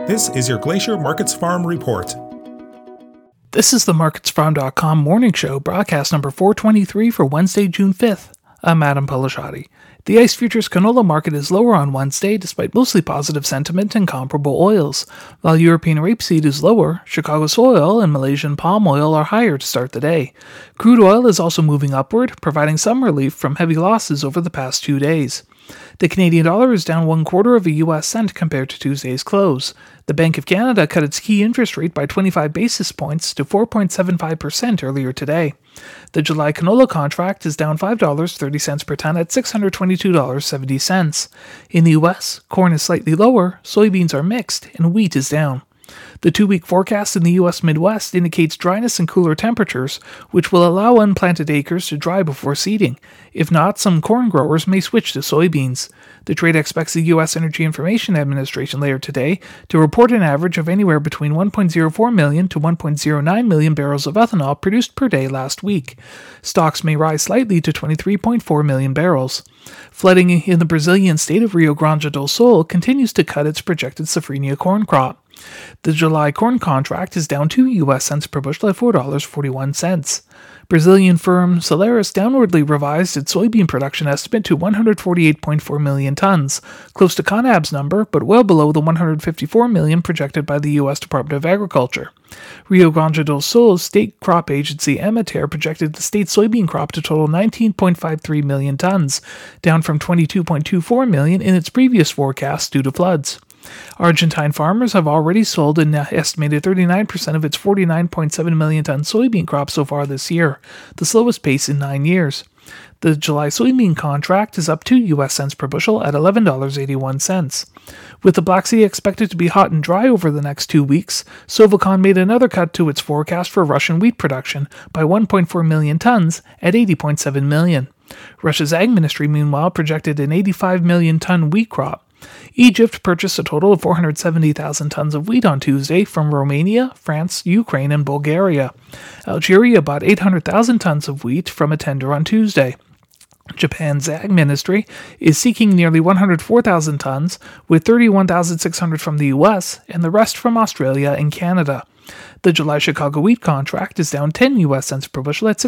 This is your Glacier Markets Farm Report. This is the MarketsFarm.com morning show, broadcast number 423 for Wednesday, June 5th. I'm Adam Pelashati. The ICE Futures canola market is lower on Wednesday despite mostly positive sentiment in comparable oils. While European rapeseed is lower, Chicago soy oil and Malaysian palm oil are higher to start the day. Crude oil is also moving upward, providing some relief from heavy losses over the past 2 days. The Canadian dollar is down 1/4 of a US cent compared to Tuesday's close. The Bank of Canada cut its key interest rate by 25 basis points to 4.75% earlier today. The July canola contract is down $5.30 per ton at $622.70. In the US, corn is slightly lower, soybeans are mixed, and wheat is down. The 2-week forecast in the U.S. Midwest indicates dryness and cooler temperatures, which will allow unplanted acres to dry before seeding. If not, some corn growers may switch to soybeans. The trade expects the U.S. Energy Information Administration later today to report an average of anywhere between 1.04 million to 1.09 million barrels of ethanol produced per day last week. Stocks may rise slightly to 23.4 million barrels. Flooding in the Brazilian state of Rio Grande do Sul continues to cut its projected safrinha corn crop. The July corn contract is down 2 US cents per bushel at $4.41. Brazilian firm Solaris downwardly revised its soybean production estimate to 148.4 million tons, close to CONAB's number, but well below the 154 million projected by the U.S. Department of Agriculture. Rio Grande do Sul's state crop agency Emater projected the state soybean crop to total 19.53 million tons, down from 22.24 million in its previous forecast due to floods. Argentine farmers have already sold an estimated 39% of its 49.7 million ton soybean crop so far this year, the slowest pace in 9 years. The July soybean contract is up 2 US cents per bushel at $11.81. With the Black Sea expected to be hot and dry over the next 2 weeks, Sovocon made another cut to its forecast for Russian wheat production by 1.4 million tons at 80.7 million. Russia's Ag Ministry, meanwhile, projected an 85 million ton wheat crop. Egypt purchased a total of 470,000 tons of wheat on Tuesday from Romania, France, Ukraine, and Bulgaria. Algeria bought 800,000 tons of wheat from a tender on Tuesday. Japan's Ag Ministry is seeking nearly 104,000 tons, with 31,600 from the U.S. and the rest from Australia and Canada. The July Chicago wheat contract is down 10 US cents per bushel at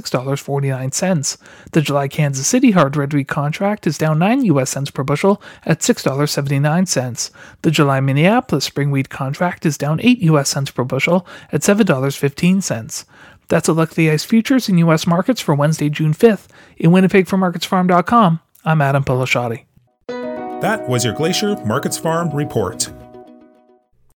$6.49. The July Kansas City hard red wheat contract is down 9 US cents per bushel at $6.79. The July Minneapolis spring wheat contract is down 8 US cents per bushel at $7.15. That's a look at the ICE futures in U.S. markets for Wednesday, June 5th. In Winnipeg for MarketsFarm.com, I'm Adam Pelashati. That was your Glacier Markets Farm Report.